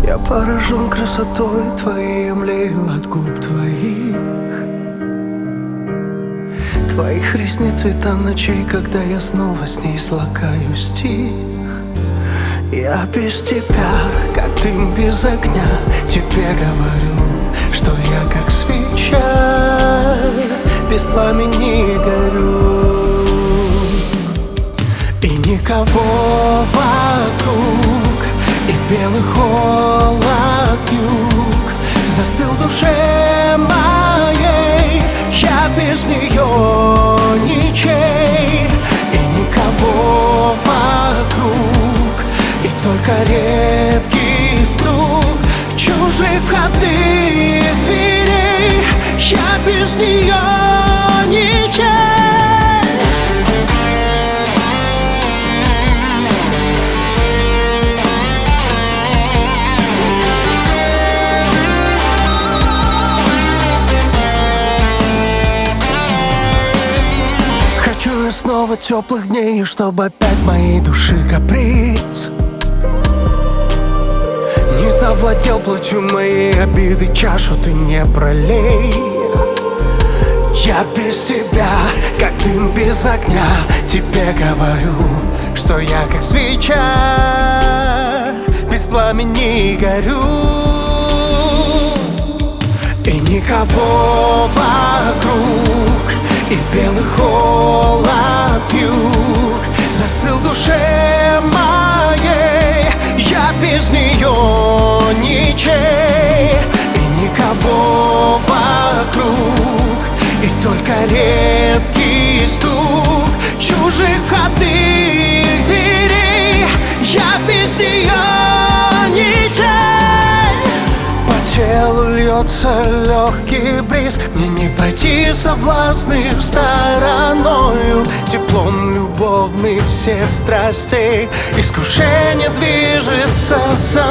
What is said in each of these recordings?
Я поражен красотой твоей, млею от губ твоих. Твоих ресниц цвета ночей, когда я снова с ней слагаю стих. Я без тебя, как дым без огня, тебе говорю, что я как свеча, без пламени горю. И никого вокруг, и белый холод юг застыл в душе моей. Я без нее ничей. И никого вокруг, и только редкий стук чужих входных дверей. Я без нее ничей. Хочу я снова теплых дней, чтобы опять моей души каприз не завладел плотью моей обиды, чашу ты не пролей. Я без тебя, как дым без огня, тебе говорю, что я как свеча, без пламени горю. И никого вокруг, и белый холод юг застыл в душе моей. Я без нее ничей. И никого вокруг, и только редкий стук чужих входных дверей. Я без нее ничей. По телу льется легкий бриз, мне не пройти соблазны стороною. Теплом любовных всех страстей искушение движется со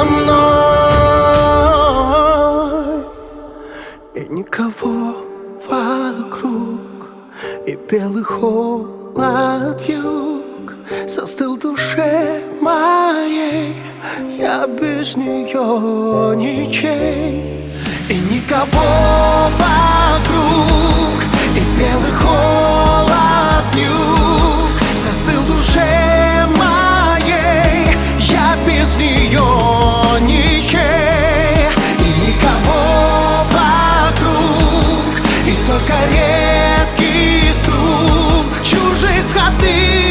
мной. И никого вокруг, и белый холод юг застыл в душе моей. Я без нее ничей. И никого вокруг, и белый холод юг застыл в душе моей. Я без нее ничей. И никого вокруг, и только редкий стук чужих входных